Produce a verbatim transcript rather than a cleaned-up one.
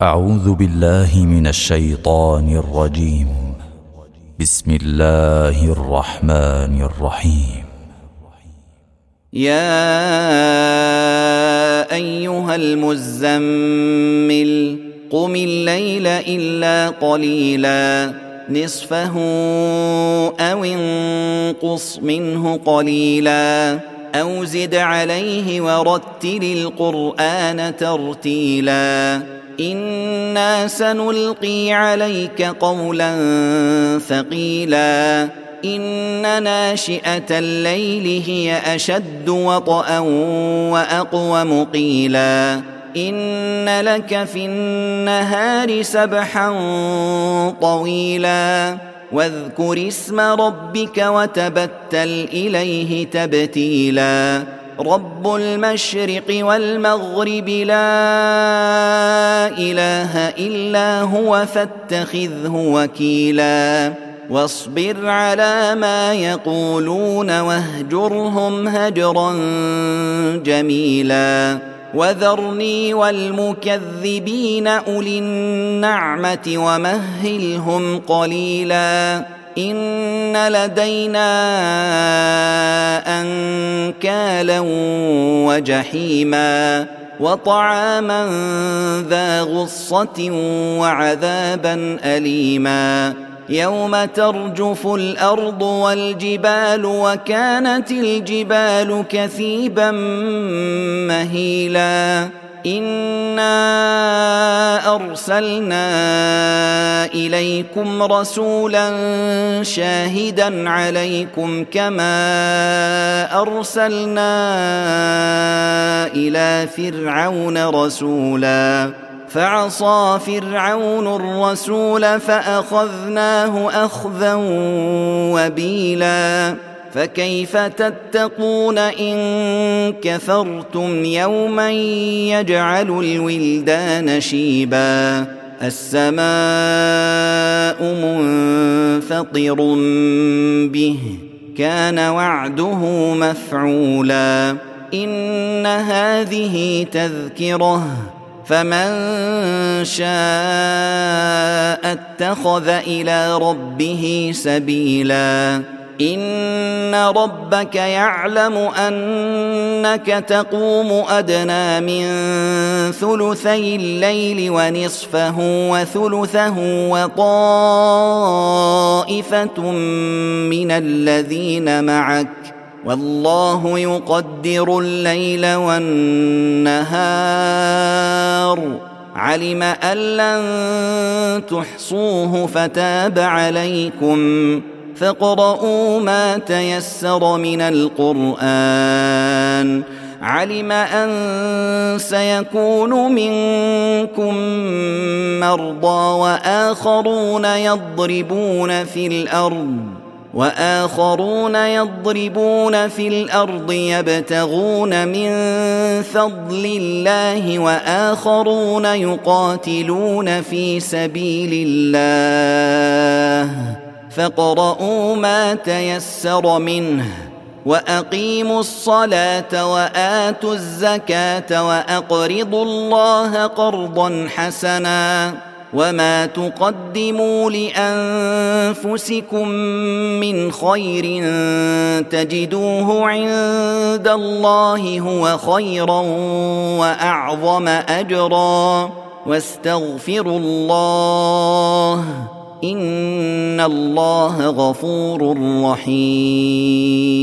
أعوذ بالله من الشيطان الرجيم. بسم الله الرحمن الرحيم. يا أيها المزمل قم الليل إلا قليلا نصفه أو انقص منه قليلا أو زد عليه ورتل القرآن ترتيلا إنا سنلقي عليك قولا ثقيلا إن ناشئة الليل هي أشد وطئا وأقوم قيلا إن لك في النهار سبحا طويلا واذكر اسم ربك وتبتل إليه تبتيلا رب المشرق والمغرب لا إله إلا هو فاتخذه وكيلا واصبر على ما يقولون واهجرهم هجرا جميلا وذرني والمكذبين أولي النعمة ومهلهم قليلا إن لدينا أنكالا وجحيما وطعاما ذا غصة وعذابا أليما يوم ترجف الأرض والجبال وكانت الجبال كثيبا مهيلا إنا أرسلنا إليكم رسولا شاهدا عليكم كما أرسلنا إلى فرعون رسولا فعصى فرعون الرسول فأخذناه أخذا وبيلا فكيف تتقون إن كفرتم يوما يجعل الولدان شيبا السماء منفطر به كان وعده مفعولا إن هذه تذكرة فمن شاء اتخذ إلى ربه سبيلا إن ربك يعلم أنك تقوم أدنى من ثلثي الليل ونصفه وثلثه وطائفة من الذين معك والله يقدر الليل والنهار علم أن لن تحصوه فتاب عليكم فاقرؤوا ما تيسر من القرآن علم أن سيكون منكم مرضى وآخرون يضربون في الأرض وآخرون يضربون في الأرض يبتغون من فضل الله وآخرون يقاتلون في سبيل الله فاقرؤوا ما تيسر منه وأقيموا الصلاة وآتوا الزكاة وأقرضوا الله قرضا حسنا وما تقدموا لأنفسكم من خير تجدوه عند الله هو خيرا وأعظم أجرا واستغفروا الله إن الله غفور رحيم.